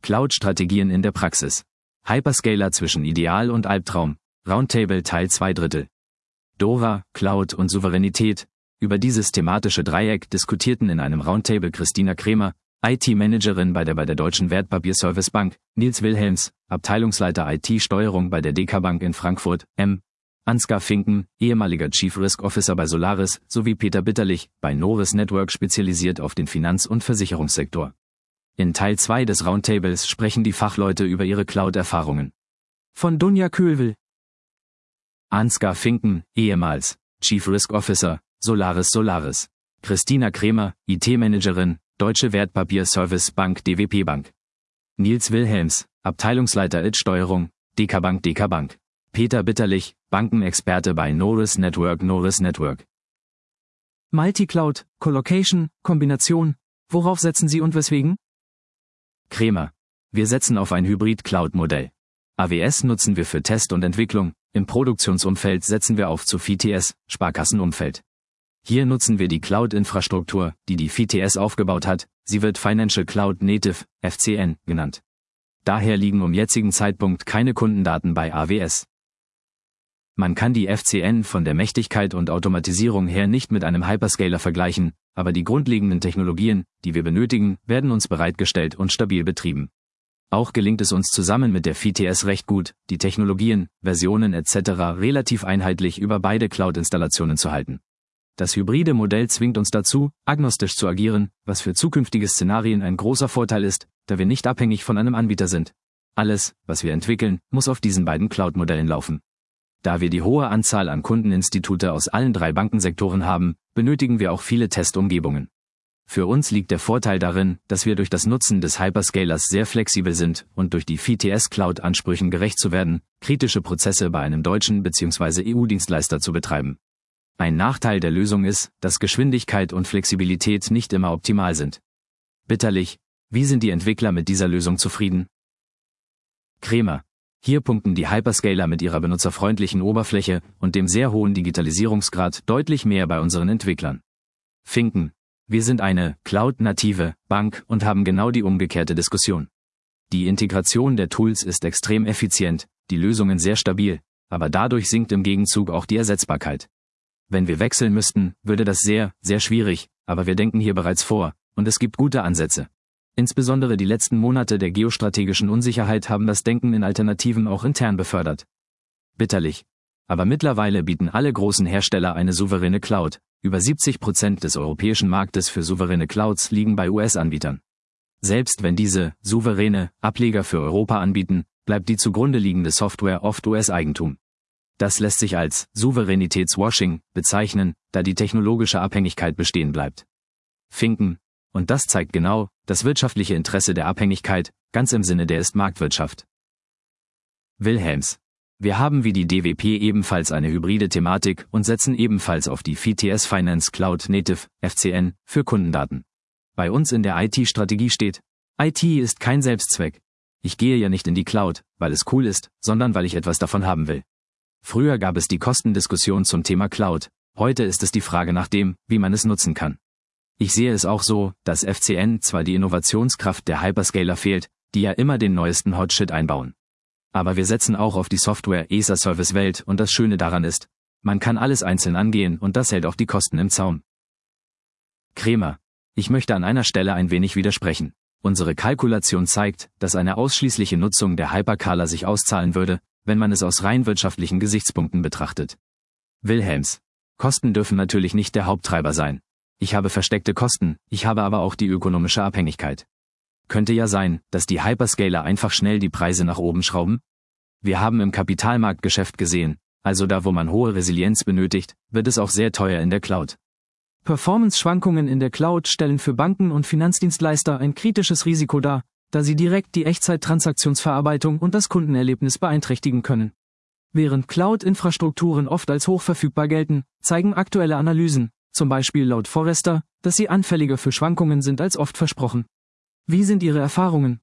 Cloud-Strategien in der Praxis. Hyperscaler zwischen Ideal und Albtraum. Roundtable Teil 2/3. Dora, Cloud und Souveränität. Über dieses thematische Dreieck diskutierten in einem Roundtable Christina Kremer, IT-Managerin bei der Deutschen Wertpapierservice-Bank, Nils Wilhelms, Abteilungsleiter IT-Steuerung bei der DK Bank in Frankfurt, Ansgar Finken, ehemaliger Chief Risk Officer bei Solaris, sowie Peter Bitterlich, bei Noris Network spezialisiert auf den Finanz- und Versicherungssektor. In Teil 2 des Roundtables sprechen die Fachleute über ihre Cloud-Erfahrungen. Von Dunja Köhlwill. Ansgar Finken, ehemals Chief Risk Officer, Solaris. Christina Kremer, IT-Managerin, Deutsche Wertpapierservice Bank DWP Bank. Nils Wilhelms, Abteilungsleiter IT-Steuerung, DK Bank. Peter Bitterlich, Bankenexperte bei Noris Network. Multicloud, Colocation, Kombination. Worauf setzen Sie und weswegen? Kremer. Wir setzen auf ein Hybrid-Cloud-Modell. AWS nutzen wir für Test und Entwicklung, im Produktionsumfeld setzen wir auf zu VTS, Sparkassenumfeld. Hier nutzen wir die Cloud-Infrastruktur, die VTS aufgebaut hat, sie wird Financial Cloud Native, FCN, genannt. Daher liegen jetzigen Zeitpunkt keine Kundendaten bei AWS. Man kann die FCN von der Mächtigkeit und Automatisierung her nicht mit einem Hyperscaler vergleichen, aber die grundlegenden Technologien, die wir benötigen, werden uns bereitgestellt und stabil betrieben. Auch gelingt es uns zusammen mit der VTS recht gut, die Technologien, Versionen etc. relativ einheitlich über beide Cloud-Installationen zu halten. Das hybride Modell zwingt uns dazu, agnostisch zu agieren, was für zukünftige Szenarien ein großer Vorteil ist, da wir nicht abhängig von einem Anbieter sind. Alles, was wir entwickeln, muss auf diesen beiden Cloud-Modellen laufen. Da wir die hohe Anzahl an Kundeninstitute aus allen 3 Bankensektoren haben, benötigen wir auch viele Testumgebungen. Für uns liegt der Vorteil darin, dass wir durch das Nutzen des Hyperscalers sehr flexibel sind und durch die VTS-Cloud-Ansprüchen gerecht zu werden, kritische Prozesse bei einem deutschen bzw. EU-Dienstleister zu betreiben. Ein Nachteil der Lösung ist, dass Geschwindigkeit und Flexibilität nicht immer optimal sind. Bitterlich, wie sind die Entwickler mit dieser Lösung zufrieden? Kremer. Hier punkten die Hyperscaler mit ihrer benutzerfreundlichen Oberfläche und dem sehr hohen Digitalisierungsgrad deutlich mehr bei unseren Entwicklern. Finken. Wir sind eine Cloud-native Bank und haben genau die umgekehrte Diskussion. Die Integration der Tools ist extrem effizient, die Lösungen sehr stabil, aber dadurch sinkt im Gegenzug auch die Ersetzbarkeit. Wenn wir wechseln müssten, würde das sehr schwierig, aber wir denken hier bereits vor, und es gibt gute Ansätze. Insbesondere die letzten Monate der geostrategischen Unsicherheit haben das Denken in Alternativen auch intern befördert. Bitterlich. Aber mittlerweile bieten alle großen Hersteller eine souveräne Cloud. Über 70% des europäischen Marktes für souveräne Clouds liegen bei US-Anbietern. Selbst wenn diese souveräne Ableger für Europa anbieten, bleibt die zugrunde liegende Software oft US-Eigentum. Das lässt sich als Souveränitätswashing bezeichnen, da die technologische Abhängigkeit bestehen bleibt. Finken. Und das zeigt genau das wirtschaftliche Interesse der Abhängigkeit, ganz im Sinne der Ist-Marktwirtschaft. Wilhelms. Wir haben wie die DWP ebenfalls eine hybride Thematik und setzen ebenfalls auf die VTS Finance Cloud Native, FCN, für Kundendaten. Bei uns in der IT-Strategie steht, IT ist kein Selbstzweck. Ich gehe ja nicht in die Cloud, weil es cool ist, sondern weil ich etwas davon haben will. Früher gab es die Kostendiskussion zum Thema Cloud, heute ist es die Frage nach dem, wie man es nutzen kann. Ich sehe es auch so, dass FCN zwar die Innovationskraft der Hyperscaler fehlt, die ja immer den neuesten Hotshit einbauen. Aber wir setzen auch auf die Software-ESA-Service-Welt und das Schöne daran ist, man kann alles einzeln angehen und das hält auch die Kosten im Zaum. Kremer. Ich möchte an einer Stelle ein wenig widersprechen. Unsere Kalkulation zeigt, dass eine ausschließliche Nutzung der Hypercaler sich auszahlen würde, wenn man es aus rein wirtschaftlichen Gesichtspunkten betrachtet. Wilhelms. Kosten dürfen natürlich nicht der Haupttreiber sein. Ich habe versteckte Kosten, ich habe aber auch die ökonomische Abhängigkeit. Könnte ja sein, dass die Hyperscaler einfach schnell die Preise nach oben schrauben? Wir haben im Kapitalmarktgeschäft gesehen, also da wo man hohe Resilienz benötigt, wird es auch sehr teuer in der Cloud. Performance-Schwankungen in der Cloud stellen für Banken und Finanzdienstleister ein kritisches Risiko dar, da sie direkt die Echtzeit-Transaktionsverarbeitung und das Kundenerlebnis beeinträchtigen können. Während Cloud-Infrastrukturen oft als hochverfügbar gelten, zeigen aktuelle Analysen, zum Beispiel laut Forrester, dass sie anfälliger für Schwankungen sind als oft versprochen. Wie sind Ihre Erfahrungen?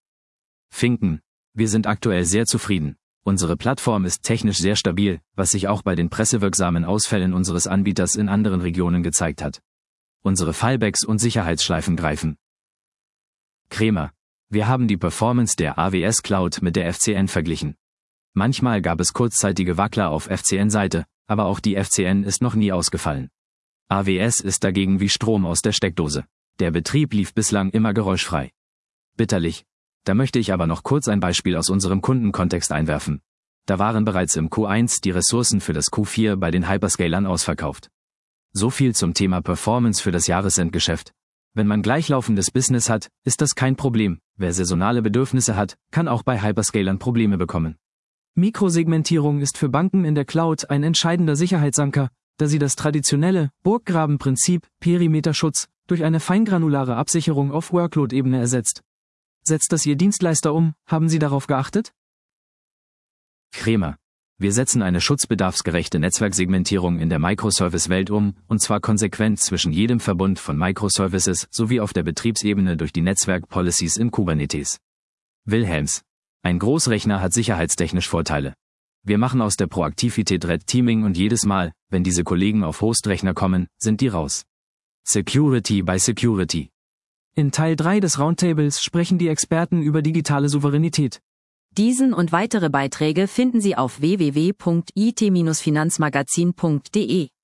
Finken. Wir sind aktuell sehr zufrieden. Unsere Plattform ist technisch sehr stabil, was sich auch bei den pressewirksamen Ausfällen unseres Anbieters in anderen Regionen gezeigt hat. Unsere Fallbacks und Sicherheitsschleifen greifen. Kremer. Wir haben die Performance der AWS Cloud mit der FCN verglichen. Manchmal gab es kurzzeitige Wackler auf FCN-Seite, aber auch die FCN ist noch nie ausgefallen. AWS ist dagegen wie Strom aus der Steckdose. Der Betrieb lief bislang immer geräuschfrei. Bitterlich. Da möchte ich aber noch kurz ein Beispiel aus unserem Kundenkontext einwerfen. Da waren bereits im Q1 die Ressourcen für das Q4 bei den Hyperscalern ausverkauft. So viel zum Thema Performance für das Jahresendgeschäft. Wenn man gleichlaufendes Business hat, ist das kein Problem. Wer saisonale Bedürfnisse hat, kann auch bei Hyperscalern Probleme bekommen. Mikrosegmentierung ist für Banken in der Cloud ein entscheidender Sicherheitsanker, da sie das traditionelle Burggrabenprinzip Perimeterschutz durch eine feingranulare Absicherung auf Workload-Ebene ersetzt. Setzt das Ihr Dienstleister um? Haben Sie darauf geachtet? Kremer. Wir setzen eine schutzbedarfsgerechte Netzwerksegmentierung in der Microservice-Welt um, und zwar konsequent zwischen jedem Verbund von Microservices sowie auf der Betriebsebene durch die Netzwerk-Policies in Kubernetes. Wilhelms. Ein Großrechner hat sicherheitstechnisch Vorteile. Wir machen aus der Proaktivität Red Teaming und jedes Mal, wenn diese Kollegen auf Hostrechner kommen, sind die raus. Security by Security. In Teil 3 des Roundtables sprechen die Experten über digitale Souveränität. Diesen und weitere Beiträge finden Sie auf www.it-finanzmagazin.de.